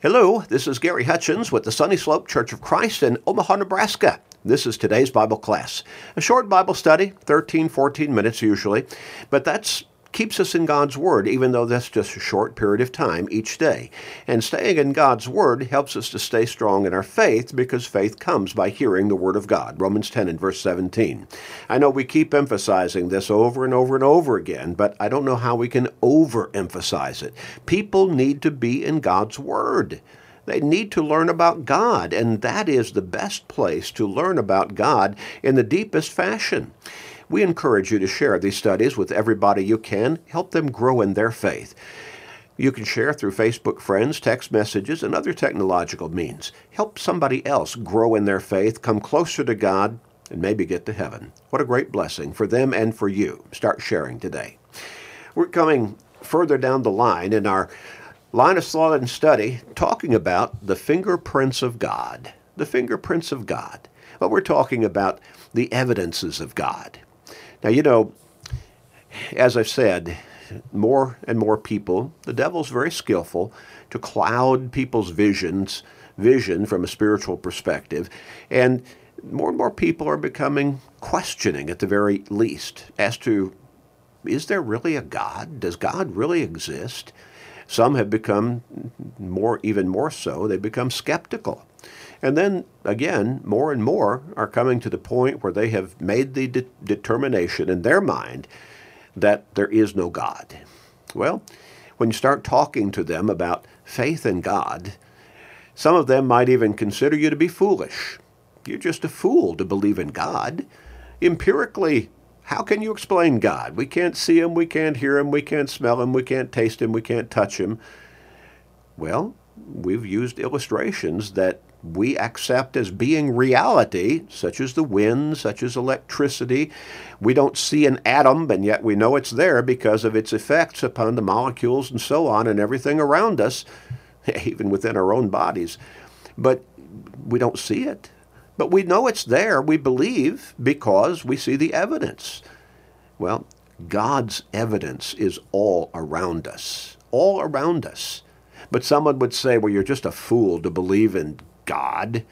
Hello, this is Gary Hutchins with the Sunny Slope Church of Christ in Omaha, Nebraska. This is today's Bible class. A short Bible study, 13, 14 minutes usually, but that keeps us in God's Word, even though that's just a short period of time each day. And staying in God's Word helps us to stay strong in our faith, because faith comes by hearing the Word of God. Romans 10 and verse 17. I know we keep emphasizing this over and over and over again, but I don't know how we can overemphasize it. People need to be in God's Word. They need to learn about God, and that is the best place to learn about God in the deepest fashion. We encourage you to share these studies with everybody you can. Help them grow in their faith. You can share through Facebook friends, text messages, and other technological means. Help somebody else grow in their faith, come closer to God, and maybe get to heaven. What a great blessing for them and for you. Start sharing today. We're coming further down the line in our line of thought and study, talking about the fingerprints of God. The fingerprints of God. But we're talking about the evidences of God. Now, you know, as I've said, more and more people, the devil's very skillful to cloud people's vision from a spiritual perspective, and more people are becoming questioning, at the very least, as to, is there really a God? Does God really exist? Some have become even more so, they become skeptical. And then, again, more and more are coming to the point where they have made the determination in their mind that there is no God. Well, when you start talking to them about faith in God, some of them might even consider you to be foolish. You're just a fool to believe in God. Empirically, how can you explain God? We can't see Him, we can't hear Him, we can't smell Him, we can't taste Him, we can't touch Him. Well, we've used illustrations that we accept as being reality, such as the wind, such as electricity. We don't see an atom, and yet we know it's there because of its effects upon the molecules and so on and everything around us, even within our own bodies. But we don't see it. But we know it's there, we believe, because we see the evidence. Well, God's evidence is all around us. All around us. But someone would say, well, you're just a fool to believe in God.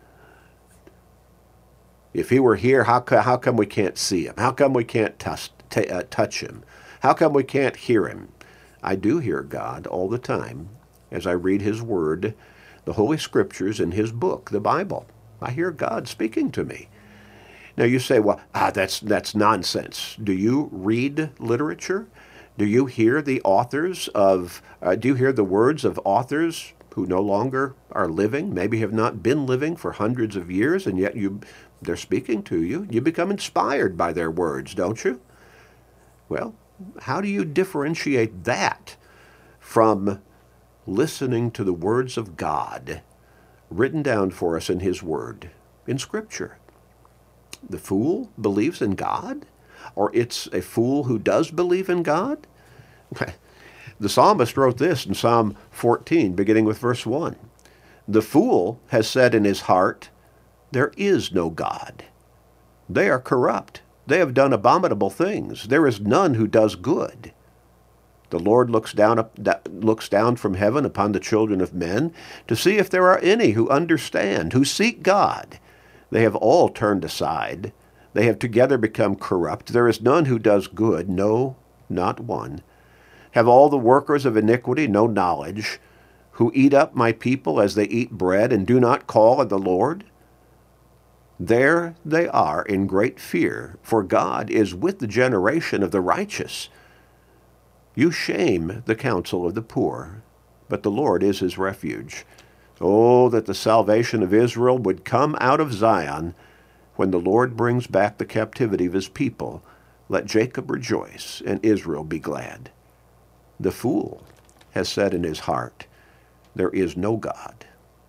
If He were here, how come we can't see Him? How come we can't touch Him? How come we can't hear Him? I do hear God all the time as I read His Word, the Holy Scriptures in His book, the Bible. I hear God speaking to me. Now you say, well, that's nonsense. Do you read literature? Do you hear the authors of, do you hear the words of authors who no longer are living, maybe have not been living for hundreds of years, and yet they're speaking to you? You become inspired by their words, don't you? Well, how do you differentiate that from listening to the words of God written down for us in His Word, in Scripture? The fool believes in God? Or it's a fool who does believe in God? The psalmist wrote this in Psalm 14, beginning with verse 1. The fool has said in his heart, there is no God. They are corrupt. They have done abominable things. There is none who does good. The Lord looks down from heaven upon the children of men to see if there are any who understand, who seek God. They have all turned aside. They have together become corrupt. There is none who does good, no, not one. Have all the workers of iniquity no knowledge, who eat up my people as they eat bread and do not call on the Lord? There they are in great fear, for God is with the generation of the righteous. You shame the counsel of the poor, but the Lord is his refuge. Oh, that the salvation of Israel would come out of Zion. When the Lord brings back the captivity of his people, let Jacob rejoice and Israel be glad. The fool has said in his heart, there is no God.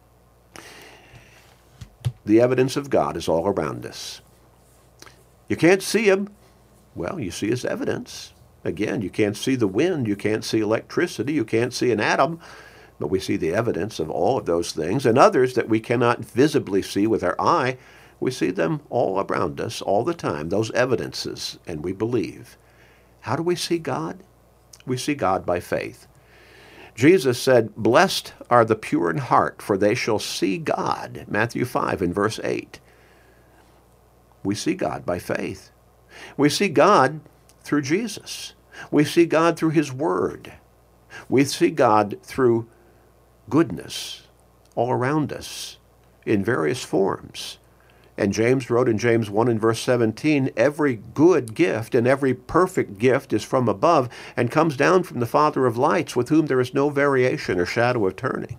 The evidence of God is all around us. You can't see Him. Well, you see His evidence. Again, you can't see the wind, you can't see electricity, you can't see an atom, but we see the evidence of all of those things, and others that we cannot visibly see with our eye. We see them all around us all the time, those evidences, and we believe. How do we see God? We see God by faith. Jesus said, "Blessed are the pure in heart, for they shall see God." Matthew 5 and verse 8. We see God by faith. We see God through Jesus. We see God through his word. We see God through goodness all around us in various forms. And James wrote in James 1 and verse 17, "Every good gift and every perfect gift is from above and comes down from the Father of lights, with whom there is no variation or shadow of turning."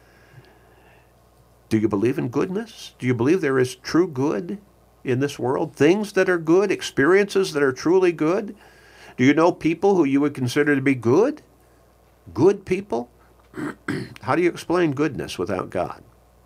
Do you believe in goodness? Do you believe there is true good in this world? Things that are good, experiences that are truly good? Do you know people who you would consider to be good? Good people? How do you explain goodness without God?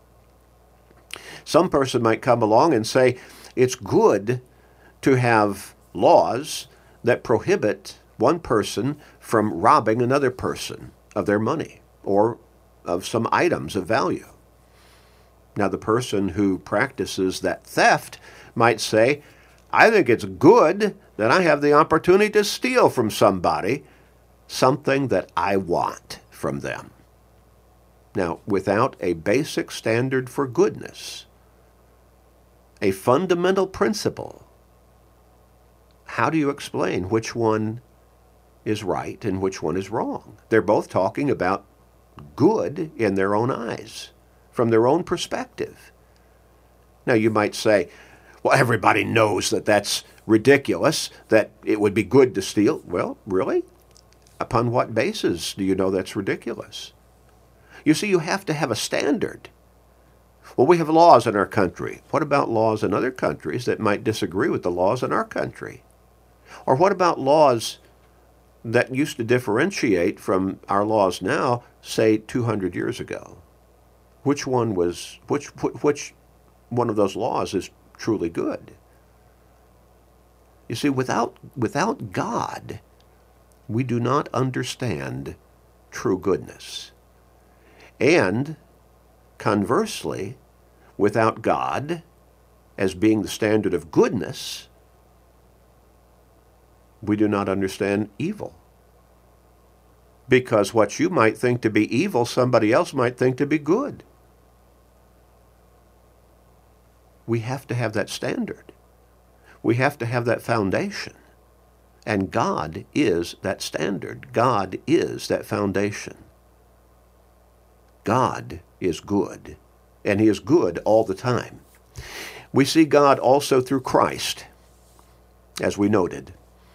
Some person might come along and say it's good to have laws that prohibit one person from robbing another person of their money or of some items of value. Now, the person who practices that theft might say, "I think it's good that I have the opportunity to steal from somebody something that I want from them." Now, without a basic standard for goodness, a fundamental principle, how do you explain which one is right and which one is wrong? They're both talking about good in their own eyes, from their own perspective. Now, you might say, "Well, everybody knows that that's ridiculous, that it would be good to steal." Well, really? Upon what basis do you know that's ridiculous? You see, you have to have a standard. Well, we have laws in our country. What about laws in other countries that might disagree with the laws in our country? Or what about laws that used to differentiate from our laws now, say 200 years ago? Which one of those laws is truly good? You see, without God, we do not understand true goodness. And conversely, without God as being the standard of goodness, we do not understand evil. Because what you might think to be evil, somebody else might think to be good. We have to have that standard. We have to have that foundation. And God is that standard. God is that foundation. God is good, and he is good all the time. We see God also through Christ, as we noted.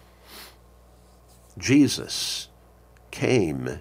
Jesus came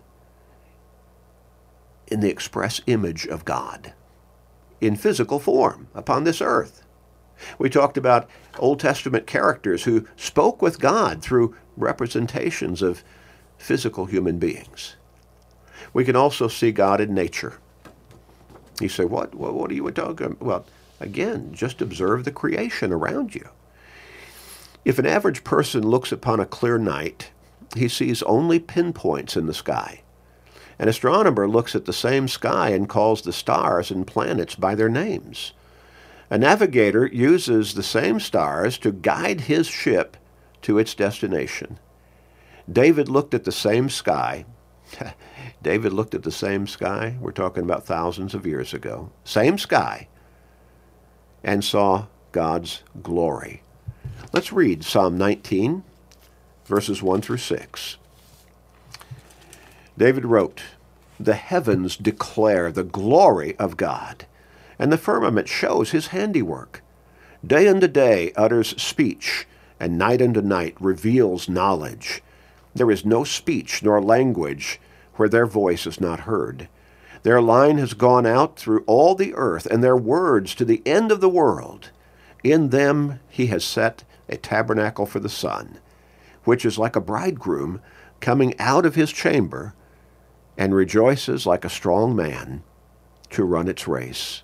in the express image of God, in physical form, upon this earth. We talked about Old Testament characters who spoke with God through representations of physical human beings. We can also see God in nature. You say, what are you talking about? Well, again, just observe the creation around you. If an average person looks upon a clear night, he sees only pinpoints in the sky. An astronomer looks at the same sky and calls the stars and planets by their names. A navigator uses the same stars to guide his ship to its destination. David looked at the same sky. David looked at the same sky. We're talking about thousands of years ago. Same sky. And saw God's glory. Let's read Psalm 19, verses 1 through 6. David wrote, "The heavens declare the glory of God, and the firmament shows his handiwork. Day unto day utters speech, and night unto night reveals knowledge. There is no speech nor language where their voice is not heard. Their line has gone out through all the earth, and their words to the end of the world. In them he has set a tabernacle for the sun, which is like a bridegroom coming out of his chamber, and rejoices like a strong man to run its race."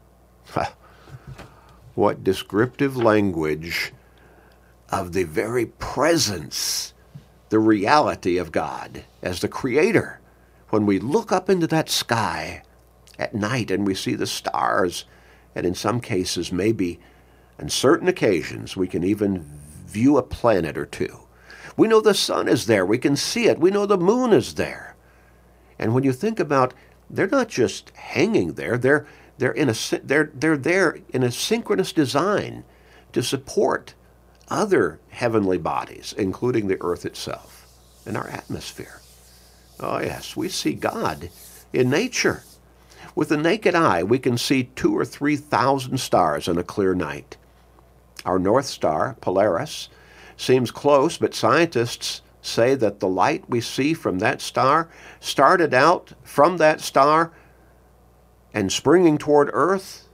What descriptive language of the very presence, the reality of God as the Creator. When we look up into that sky at night and we see the stars, and in some cases, maybe on certain occasions, we can even view a planet or two. We know the sun is there. We can see it. We know the moon is there. And when you think about, they're not just hanging there, they're there in a synchronous design to support other heavenly bodies, including the earth itself and our atmosphere. Oh yes, we see God in nature. With the naked eye, we can see 2,000 or 3,000 stars on a clear night. Our North Star, Polaris, seems close, but scientists say that the light we see from that star started out from that star and springing toward Earth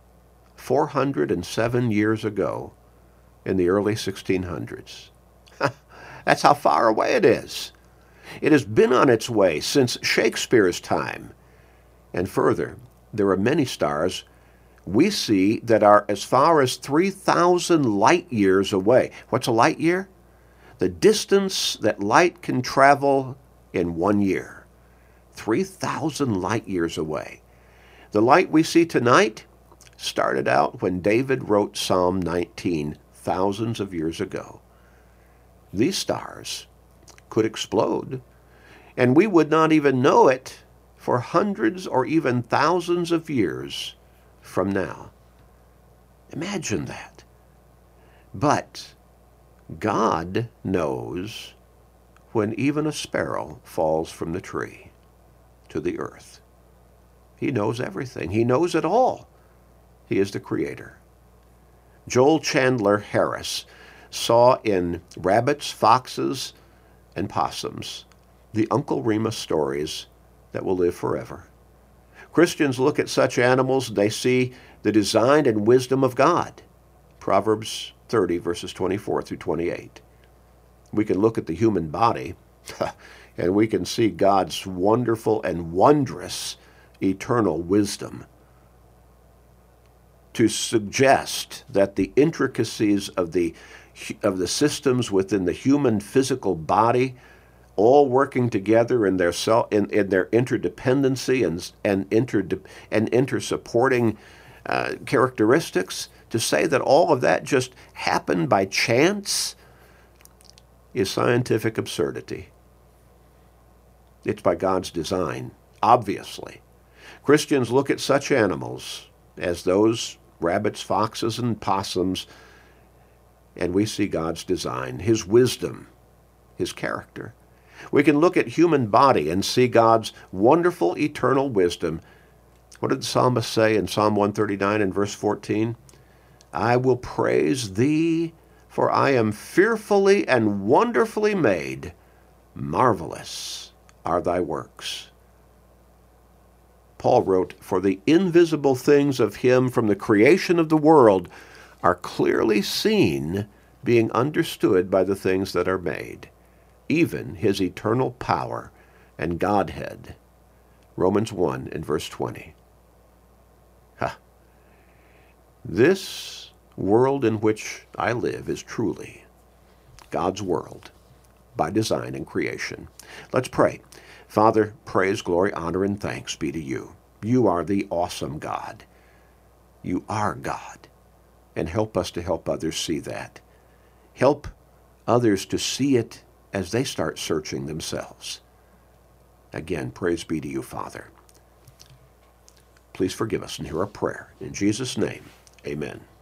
407 years ago in the early 1600s. That's how far away it is. It has been on its way since Shakespeare's time. And further, there are many stars we see that are as far as 3,000 light years away. What's a light year? The distance that light can travel in 1 year. 3,000 light years away. The light we see tonight started out when David wrote Psalm 19 thousands of years ago. These stars could explode, and we would not even know it for hundreds or even thousands of years from now. Imagine that. But God knows when even a sparrow falls from the tree to the earth. He knows everything. He knows it all. He is the Creator. Joel Chandler Harris saw in rabbits, foxes, and possums the Uncle Remus stories that will live forever. Christians look at such animals and they see the design and wisdom of God. Proverbs 30, verses 24 through 28. We can look at the human body and we can see God's wonderful and wondrous eternal wisdom to suggest that the intricacies of the systems within the human physical body, all working together in their interdependency and intersupporting characteristics, to say that all of that just happened by chance is scientific absurdity. It's by God's design, obviously. Christians look at such animals as those rabbits, foxes, and possums, and we see God's design, His wisdom, His character. We can look at human body and see God's wonderful eternal wisdom. What did the psalmist say in Psalm 139 and verse 14? I will praise Thee, for I am fearfully and wonderfully made. Marvelous are Thy works. Paul wrote, for the invisible things of Him from the creation of the world are clearly seen, being understood by the things that are made, even His eternal power and Godhead. Romans 1 and verse 20. This world in which I live is truly God's world by design and creation. Let's pray. Father, praise, glory, honor, and thanks be to You. You are the awesome God. You are God. And help us to help others see that. Help others to see it as they start searching themselves. Again, praise be to You, Father. Please forgive us and hear our prayer. In Jesus' name, amen.